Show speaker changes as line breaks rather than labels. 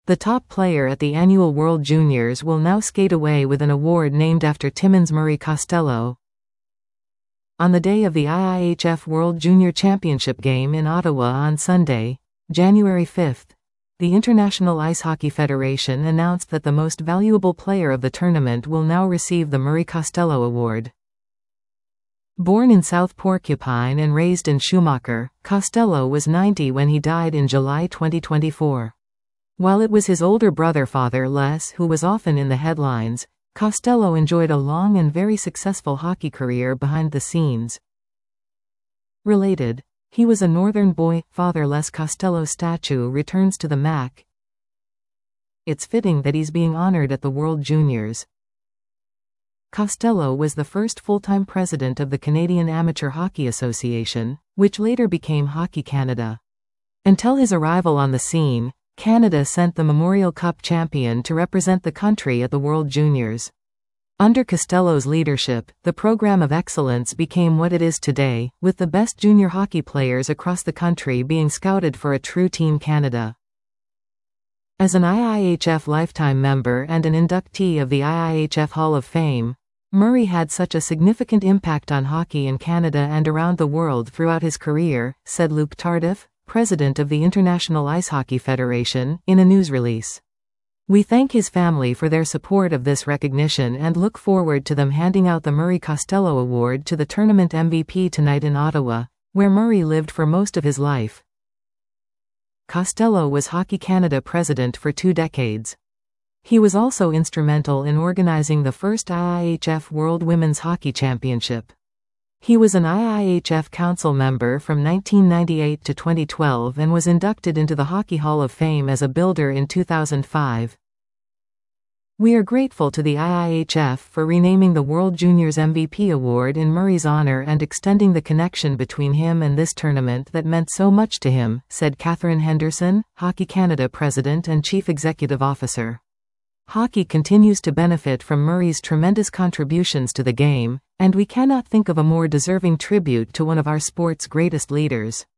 The top player at the annual World Juniors will now skate away with an award named after Timmins Murray Costello. On the day of the IIHF World Junior Championship game in Ottawa on Sunday, January 5, the International Ice Hockey Federation announced that the most valuable player of the tournament will now receive the Murray Costello Award. Born in South Porcupine and raised in Schumacher, Costello was 90 when he died in July 2024. While it was his older brother Father Les who was often in the headlines, Costello enjoyed a long and very successful hockey career behind the scenes. Related, he was a Northern boy. Father Les Costello statue returns to the MAC. It's fitting that he's being honored at the World Juniors. Costello was the first full-time president of the Canadian Amateur Hockey Association, which later became Hockey Canada. Until his arrival on the scene, Canada sent the Memorial Cup champion to represent the country at the World Juniors. Under Costello's leadership, the program of excellence became what it is today, with the best junior hockey players across the country being scouted for a true Team Canada. As an IIHF lifetime member and an inductee of the IIHF Hall of Fame, Murray had such a significant impact on hockey in Canada and around the world throughout his career, said Luke Tardif, president of the International Ice Hockey Federation, in a news release. We thank his family for their support of this recognition and look forward to them handing out the Murray Costello Award to the tournament MVP tonight in Ottawa, where Murray lived for most of his life. Costello was Hockey Canada president for 2 decades. He was also instrumental in organizing the first IIHF World Women's Hockey Championship. He was an IIHF Council member from 1998 to 2012 and was inducted into the Hockey Hall of Fame as a builder in 2005. We are grateful to the IIHF for renaming the World Juniors MVP Award in Murray's honor and extending the connection between him and this tournament that meant so much to him, said Catherine Henderson, Hockey Canada President and Chief Executive Officer. Hockey continues to benefit from Murray's tremendous contributions to the game, and we cannot think of a more deserving tribute to one of our sport's greatest leaders.